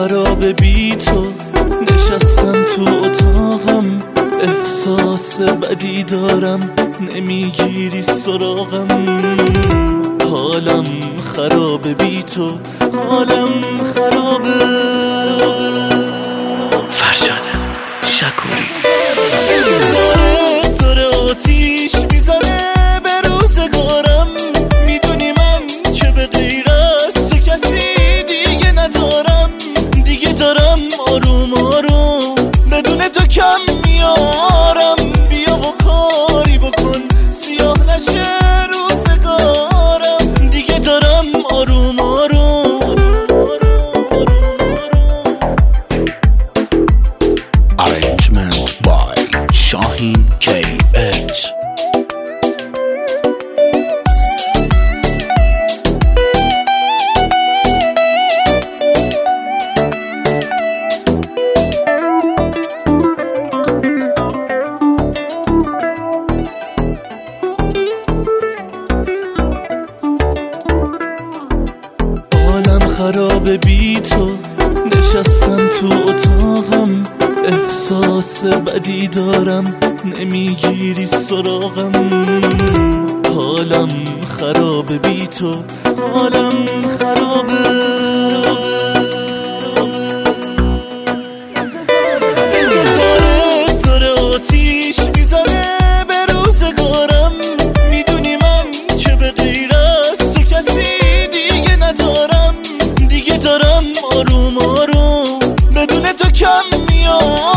خرابه بی تو، نشستم تو اتاقم احساس بدی دارم، نمیگیری سراغم. حالم خرابه بی تو، حالم خرابه. فرشاد شکوری داره آتیش میزنه به روزگارم، میدونی من که به غیر از تو کسی دیگه ندارم. دیگه دارم آروم آروم بدون تو کم میارم. بیا و کاری بکن سیاه نشه روزگارم. دیگه دارم آروم آروم. Arrangement by Shahin KH. حالم خرابه بی تو، نشستم تو اتاقم احساس بدی دارم، نمیگیری سراغم. حالم خرابه بی تو، حالم خرابه. انتظارت داره آتیش میزنه به روزگارم، میدونی من که به غیر از تو کسی دیگه ندارم. دیگه دارم آروم آروم بدون تو کم میارم.